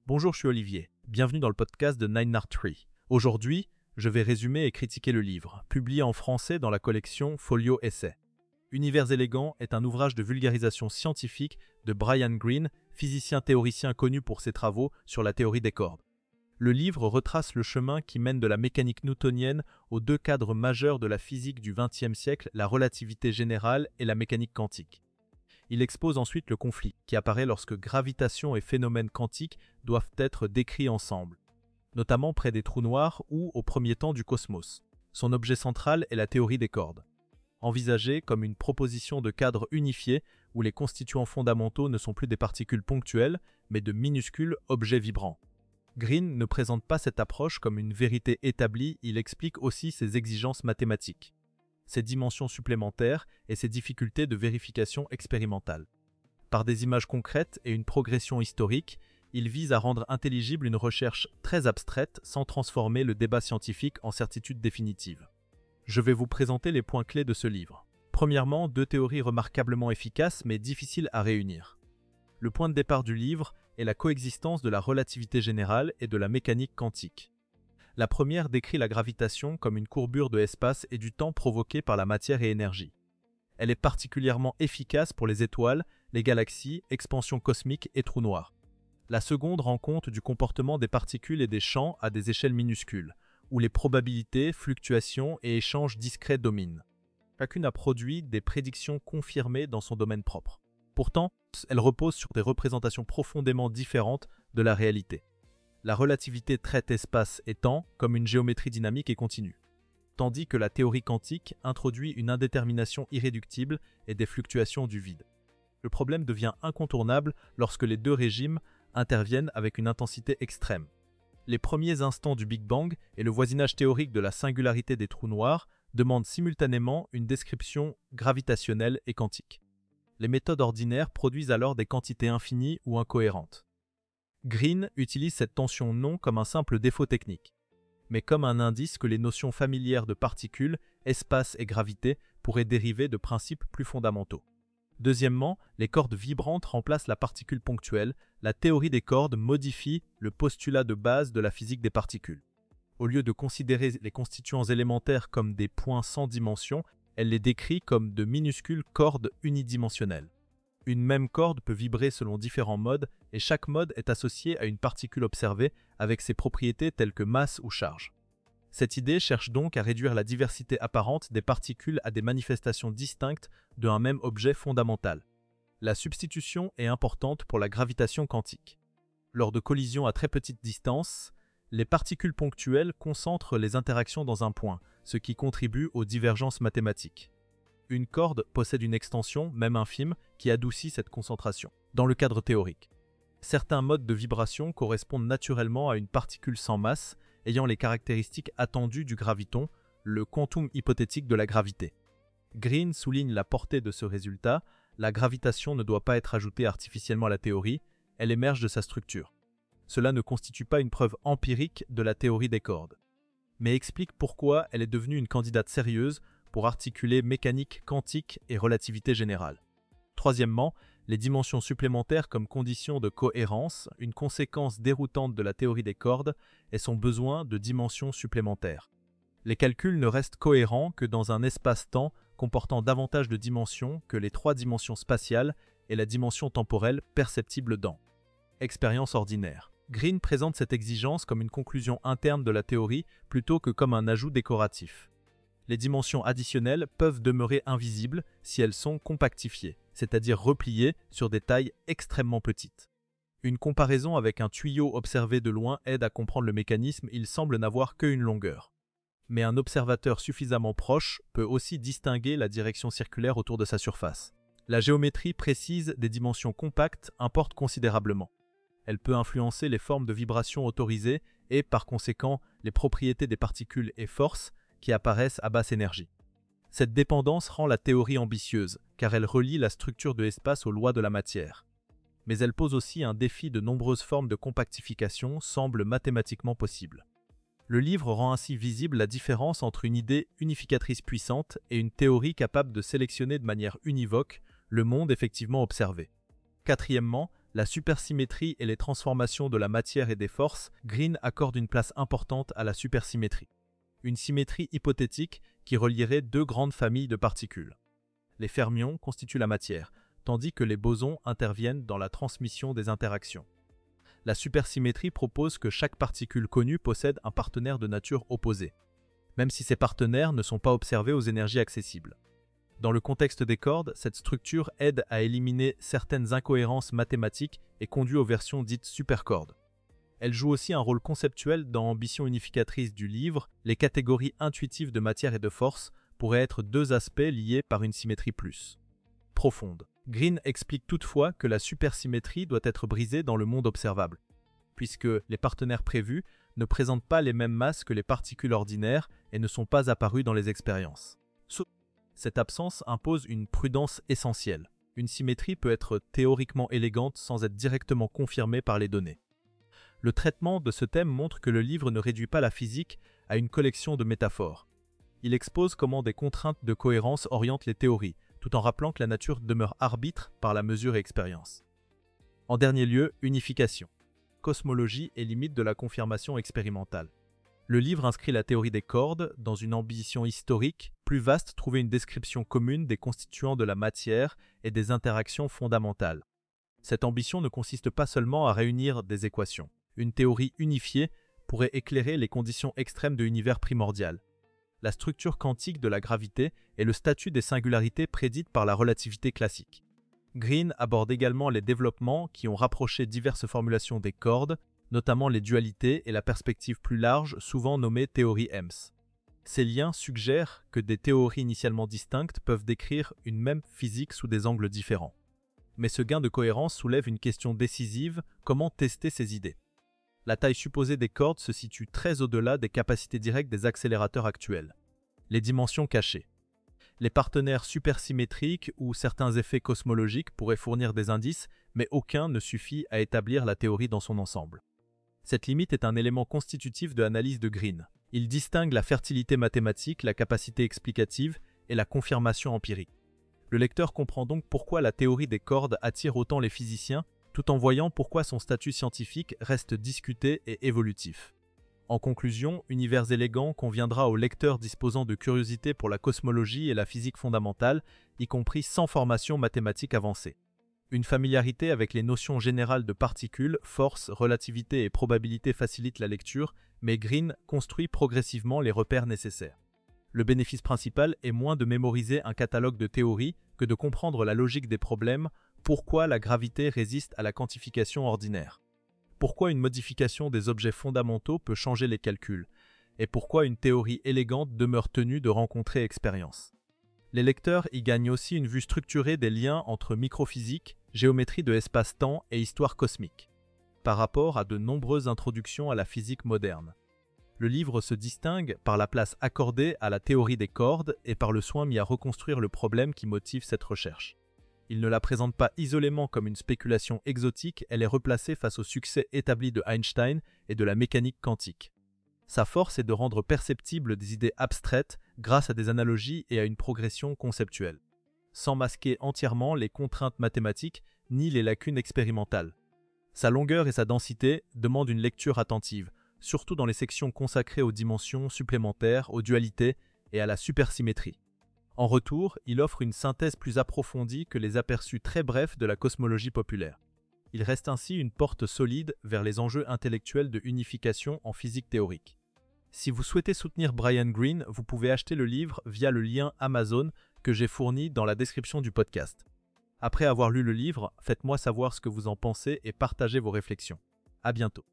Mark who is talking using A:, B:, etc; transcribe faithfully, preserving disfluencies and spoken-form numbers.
A: Bonjour, je suis Olivier. Bienvenue dans le podcast de Nine Art Tree. Aujourd'hui, je vais résumer et critiquer le livre, publié en français dans la collection Folio Essai. Univers élégant est un ouvrage de vulgarisation scientifique de Brian Greene, physicien théoricien connu pour ses travaux sur la théorie des cordes. Le livre retrace le chemin qui mène de la mécanique newtonienne aux deux cadres majeurs de la physique du vingtième siècle, la relativité générale et la mécanique quantique. Il expose ensuite le conflit qui apparaît lorsque gravitation et phénomènes quantiques doivent être décrits ensemble, notamment près des trous noirs ou au premier temps du cosmos. Son objet central est la théorie des cordes, envisagée comme une proposition de cadre unifié où les constituants fondamentaux ne sont plus des particules ponctuelles, mais de minuscules objets vibrants. Greene ne présente pas cette approche comme une vérité établie, il explique aussi ses exigences mathématiques, ses dimensions supplémentaires et ses difficultés de vérification expérimentale. Par des images concrètes et une progression historique, il vise à rendre intelligible une recherche très abstraite sans transformer le débat scientifique en certitude définitive. Je vais vous présenter les points clés de ce livre. Premièrement, deux théories remarquablement efficaces mais difficiles à réunir. Le point de départ du livre est la coexistence de la relativité générale et de la mécanique quantique. La première décrit la gravitation comme une courbure de l'espace et du temps provoquée par la matière et énergie. Elle est particulièrement efficace pour les étoiles, les galaxies, expansion cosmique et trous noirs. La seconde rend compte du comportement des particules et des champs à des échelles minuscules, où les probabilités, fluctuations et échanges discrets dominent. Chacune a produit des prédictions confirmées dans son domaine propre. Pourtant, elles reposent sur des représentations profondément différentes de la réalité. La relativité traite espace et temps comme une géométrie dynamique et continue, tandis que la théorie quantique introduit une indétermination irréductible et des fluctuations du vide. Le problème devient incontournable lorsque les deux régimes interviennent avec une intensité extrême. Les premiers instants du Big Bang et le voisinage théorique de la singularité des trous noirs demandent simultanément une description gravitationnelle et quantique. Les méthodes ordinaires produisent alors des quantités infinies ou incohérentes. Greene utilise cette tension non comme un simple défaut technique, mais comme un indice que les notions familières de particules, espace et gravité pourraient dériver de principes plus fondamentaux. Deuxièmement, les cordes vibrantes remplacent la particule ponctuelle. La théorie des cordes modifie le postulat de base de la physique des particules. Au lieu de considérer les constituants élémentaires comme des points sans dimension, elle les décrit comme de minuscules cordes unidimensionnelles. Une même corde peut vibrer selon différents modes et chaque mode est associé à une particule observée avec ses propriétés telles que masse ou charge. Cette idée cherche donc à réduire la diversité apparente des particules à des manifestations distinctes d'un même objet fondamental. La substitution est importante pour la gravitation quantique. Lors de collisions à très petite distance, les particules ponctuelles concentrent les interactions dans un point, ce qui contribue aux divergences mathématiques. Une corde possède une extension, même infime, qui adoucit cette concentration. Dans le cadre théorique, certains modes de vibration correspondent naturellement à une particule sans masse, ayant les caractéristiques attendues du graviton, le quantum hypothétique de la gravité. Greene souligne la portée de ce résultat. La gravitation ne doit pas être ajoutée artificiellement à la théorie, elle émerge de sa structure. Cela ne constitue pas une preuve empirique de la théorie des cordes, mais explique pourquoi elle est devenue une candidate sérieuse pour articuler mécanique quantique et relativité générale. Troisièmement, les dimensions supplémentaires comme condition de cohérence, une conséquence déroutante de la théorie des cordes est son besoin de dimensions supplémentaires. Les calculs ne restent cohérents que dans un espace-temps comportant davantage de dimensions que les trois dimensions spatiales et la dimension temporelle perceptible dans expérience ordinaire. Greene présente cette exigence comme une conclusion interne de la théorie plutôt que comme un ajout décoratif. Les dimensions additionnelles peuvent demeurer invisibles si elles sont compactifiées, c'est-à-dire repliées sur des tailles extrêmement petites. Une comparaison avec un tuyau observé de loin aide à comprendre le mécanisme, il semble n'avoir qu'une longueur. Mais un observateur suffisamment proche peut aussi distinguer la direction circulaire autour de sa surface. La géométrie précise des dimensions compactes importe considérablement. Elle peut influencer les formes de vibration autorisées et, par conséquent, les propriétés des particules et forces qui apparaissent à basse énergie. Cette dépendance rend la théorie ambitieuse, car elle relie la structure de l'espace aux lois de la matière. Mais elle pose aussi un défi de nombreuses formes de compactification semblent mathématiquement possibles. Le livre rend ainsi visible la différence entre une idée unificatrice puissante et une théorie capable de sélectionner de manière univoque le monde effectivement observé. Quatrièmement, La supersymétrie et les transformations de la matière et des forces, Green accorde une place importante à la supersymétrie. Une symétrie hypothétique qui relierait deux grandes familles de particules. Les fermions constituent la matière, tandis que les bosons interviennent dans la transmission des interactions. La supersymétrie propose que chaque particule connue possède un partenaire de nature opposée, même si ces partenaires ne sont pas observés aux énergies accessibles. Dans le contexte des cordes, cette structure aide à éliminer certaines incohérences mathématiques et conduit aux versions dites supercordes. Elle joue aussi un rôle conceptuel dans l'ambition unificatrice du livre. Les catégories intuitives de matière et de force pourraient être deux aspects liés par une symétrie plus profonde. Green explique toutefois que la supersymétrie doit être brisée dans le monde observable, puisque les partenaires prévus ne présentent pas les mêmes masses que les particules ordinaires et ne sont pas apparus dans les expériences. Cette absence impose une prudence essentielle. Une symétrie peut être théoriquement élégante sans être directement confirmée par les données. Le traitement de ce thème montre que le livre ne réduit pas la physique à une collection de métaphores. Il expose comment des contraintes de cohérence orientent les théories, tout en rappelant que la nature demeure arbitre par la mesure et expérience. En dernier lieu, unification. Cosmologie et limites de la confirmation expérimentale. Le livre inscrit la théorie des cordes dans une ambition historique plus vaste, trouver une description commune des constituants de la matière et des interactions fondamentales. Cette ambition ne consiste pas seulement à réunir des équations. Une théorie unifiée pourrait éclairer les conditions extrêmes de l'univers primordial, la structure quantique de la gravité et le statut des singularités prédites par la relativité classique. Green aborde également les développements qui ont rapproché diverses formulations des cordes, notamment les dualités et la perspective plus large, souvent nommée théorie E M S. Ces liens suggèrent que des théories initialement distinctes peuvent décrire une même physique sous des angles différents. Mais ce gain de cohérence soulève une question décisive: comment tester ces idées? La taille supposée des cordes se situe très au-delà des capacités directes des accélérateurs actuels. Les dimensions cachées. Les partenaires supersymétriques ou certains effets cosmologiques pourraient fournir des indices, mais aucun ne suffit à établir la théorie dans son ensemble. Cette limite est un élément constitutif de l'analyse de Green. Il distingue la fertilité mathématique, la capacité explicative et la confirmation empirique. Le lecteur comprend donc pourquoi la théorie des cordes attire autant les physiciens, tout en voyant pourquoi son statut scientifique reste discuté et évolutif. En conclusion, Univers élégant conviendra aux lecteurs disposant de curiosité pour la cosmologie et la physique fondamentale, y compris sans formation mathématique avancée. Une familiarité avec les notions générales de particules, force, relativité et probabilité facilite la lecture, mais Green construit progressivement les repères nécessaires. Le bénéfice principal est moins de mémoriser un catalogue de théories que de comprendre la logique des problèmes. Pourquoi la gravité résiste à la quantification ordinaire? Pourquoi une modification des objets fondamentaux peut changer les calculs? Et pourquoi une théorie élégante demeure tenue de rencontrer expérience? Les lecteurs y gagnent aussi une vue structurée des liens entre microphysique, géométrie de espace-temps et histoire cosmique, par rapport à de nombreuses introductions à la physique moderne. Le livre se distingue par la place accordée à la théorie des cordes et par le soin mis à reconstruire le problème qui motive cette recherche. Il ne la présente pas isolément comme une spéculation exotique, elle est replacée face au succès établi de Einstein et de la mécanique quantique. Sa force est de rendre perceptibles des idées abstraites grâce à des analogies et à une progression conceptuelle, sans masquer entièrement les contraintes mathématiques ni les lacunes expérimentales. Sa longueur et sa densité demandent une lecture attentive, surtout dans les sections consacrées aux dimensions supplémentaires, aux dualités et à la supersymétrie. En retour, il offre une synthèse plus approfondie que les aperçus très brefs de la cosmologie populaire. Il reste ainsi une porte solide vers les enjeux intellectuels de unification en physique théorique. Si vous souhaitez soutenir Brian Greene, vous pouvez acheter le livre via le lien Amazon que j'ai fourni dans la description du podcast. Après avoir lu le livre, faites-moi savoir ce que vous en pensez et partagez vos réflexions. À bientôt.